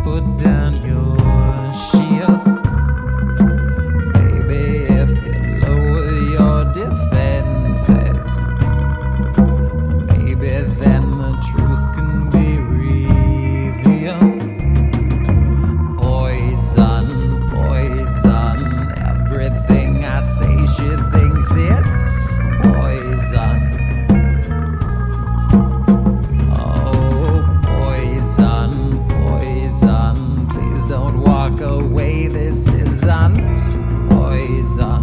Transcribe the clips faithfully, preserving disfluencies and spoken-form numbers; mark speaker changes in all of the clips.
Speaker 1: put down your shield. Maybe if you lower your defenses, maybe then the truth can be revealed. Poison, poison, everything I say she thinks it's poison. Walk away, this isn't poison.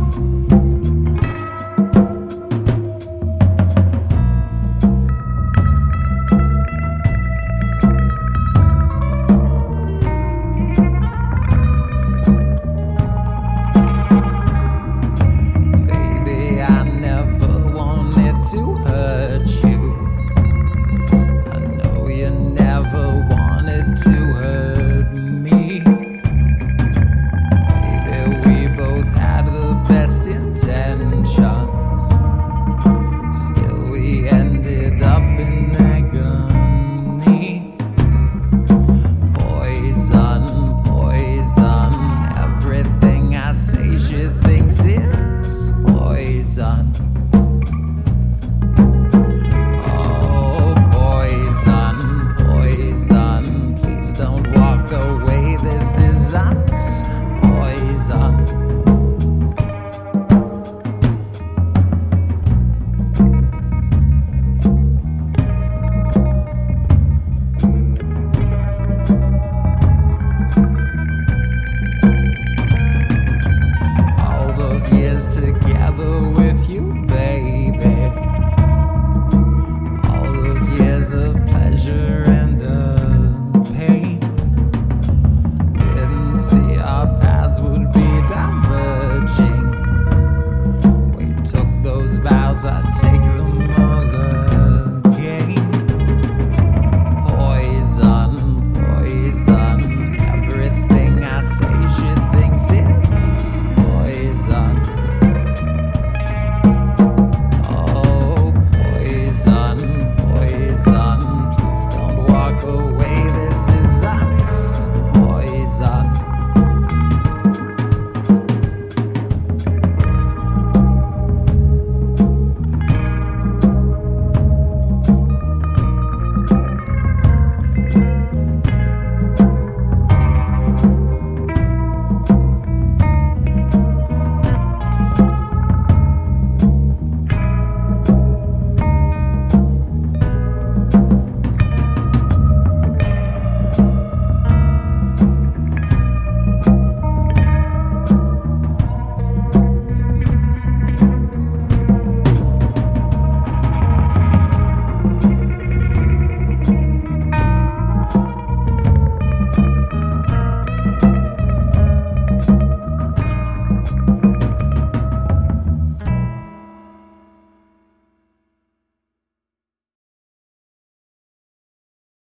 Speaker 1: Baby, I never wanted to hurt you. I know you never wanted to hurt